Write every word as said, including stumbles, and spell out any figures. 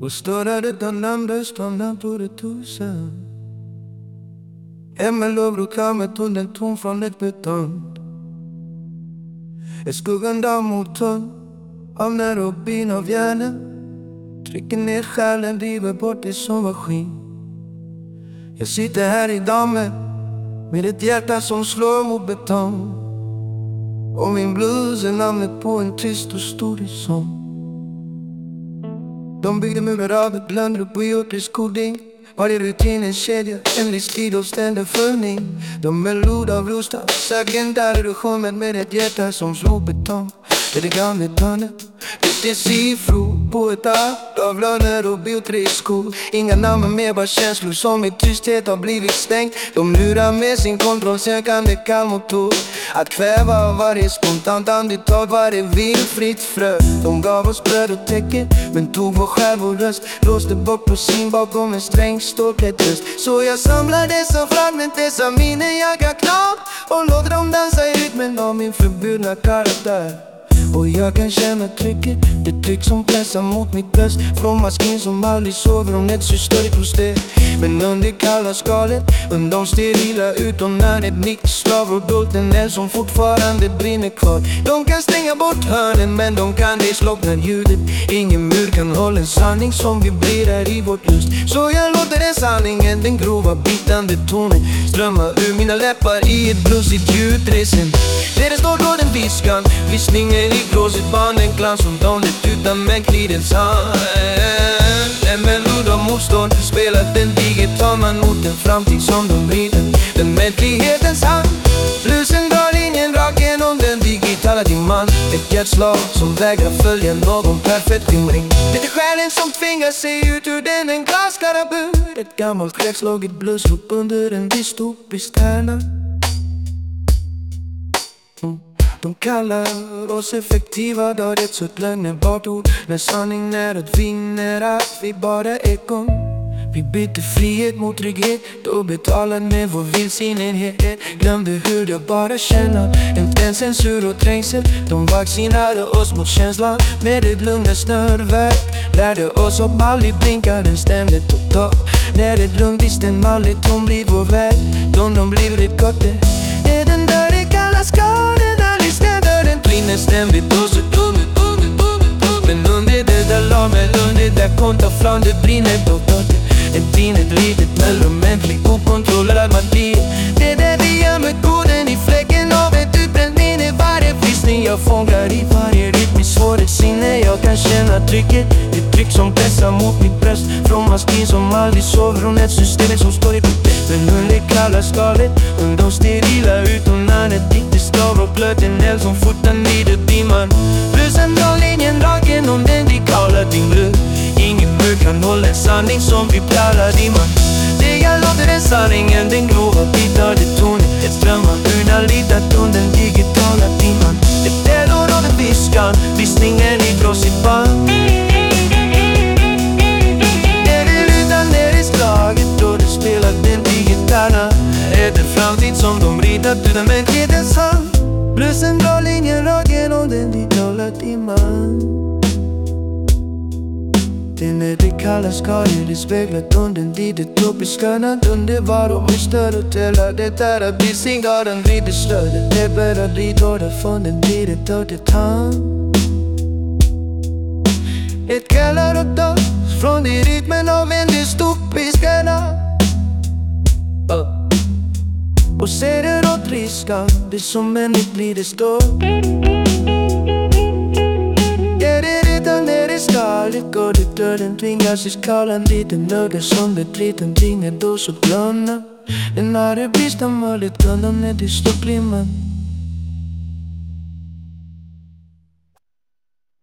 Och större den namnlös stånden på det tusen. Emmel och brukar med tunneln tom från ett betong. Ett skuggan där mot tunn av när och bin av hjärnan. Trycker ner själen, driver bort det som var skinn. Jag sitter här idag med, med ett hjärta som slår mot betong. Och min blues är namnet på en tyst och stor sång. De byggde murar av ett blönder på jordisk koding. Varje rutin en kedja, en livstid och ständig följning. De är lod av rostad, sägen där du sjunger med ett hjärta som slår betong. Det är det gamla tannet, det är siffror på ett ark av löner och biotriskor. Inga namn mer, bara känslor som i tysthet har blivit stängt. De lurar med sin kontrollsökande kallmotor att kväva varje spontant andetag, varje vilfritt frö. De gav oss bröd och täcke, men tog vår själ och röst. Låste bort på sin bakom en sträng stålklädd röst. Så jag samlar dessa fragment, dessa minnen jag har kvar och låter dem dansa i rytmen av min förbjudna karaktär. Och jag kan känna trycket, det tryck som pressar mot mitt bröst. Från maskin som aldrig sover om ett system hos det. Men under kalla skalet, under de sterila utom när ett nick slav och dolt en eld som fortfarande brinner kvar. De kan stänga bort hörnen, men de kan det slockna ljudet. Ingen mur kan hålla en sanning som vibrerar i vårt lust. Så jag låter den sanningen, den grova bitande tonen, strömma ur mina läppar i ett blussigt ljudresen. Där det står då den viskan, viskningen i gråsigt barn, en glans som de lät utan mänklidens hand. En melod av motstånd spelar den digital man mot den framtid som de vrider. Den mänsklighetens hand, bluesen drar linjen rakt genom den digitala dimman. Ett hjärtslag som vägrar följa någon perfekt rimring. Det är själen som tvingar sig ut ur den en glasklara bur. Ett gammalt kräkslaget bluesloop under en dystopisk tärna. De kallar oss effektiva, då det så ett lögnebart ord. När sanningen är att vinner att vi bara är ekon. Vi bytte frihet mot trygghet, då betalade med vår vilsenhet. Glömde hur det bara känna, inte en censur och trängsel. De vaccinerade oss mot känslan med ett lugna snörverk. Lärde oss om aldrig blinka, den stämde totalt. När ett lugn visste en mallig tom blir vår väg. Då de blir ett gott det är den där det kallas skaden. Brinner ständigt och så dum, men under det där laget, under där kontaflan, det brinner på dotter. En tin, ett litet mellanmänsklig okontrollerad magi. Det är det vi gör med koden i fläcken av ett utbränt minne. Varje visning jag fångar i varje rytmiskt svårhetssinne. Jag kan känna trycket, det tryck som pressar mot mitt bröst. Från maskin som aldrig sover, från ett system som står i protest. Men under kalla skalet, under de sterila utom när ett dikt slav och blöt en eld som fortar nider dimman. Bluesen drar linjen rakt genom den digitala dimman. Ingen mur kan hålla en sanning som vi plallar dimman. Det jag låter är sanningen, den grova bitade tonen. Ett strömmar ur när litat under den digitala dimman. Ett eld av den viskan, visningen i gråsigt band. Är det utan det är slaget då det spelar den digitala. Är det framtid som de ritat ur den mänsklighetens hand. Bluesen drar linjen rakt genom den digitala dimman. Den är det kalla skalet, det speglat under den digitropiska natten. Det var och större tälla, det är att bli signal, den vrider större. Det är bara dit och därifrån den vrider och det hand. Ett kallar och dag från det rytmen av en dystopisk natt. Och ser det åt riskan, det som enligt blir det står. Ja, det är redan när det skalet går det döden tvingas i skalan. Liten öga som det liten ting är då så glömna. Den har det brist av möjligt glömna när det står blir man.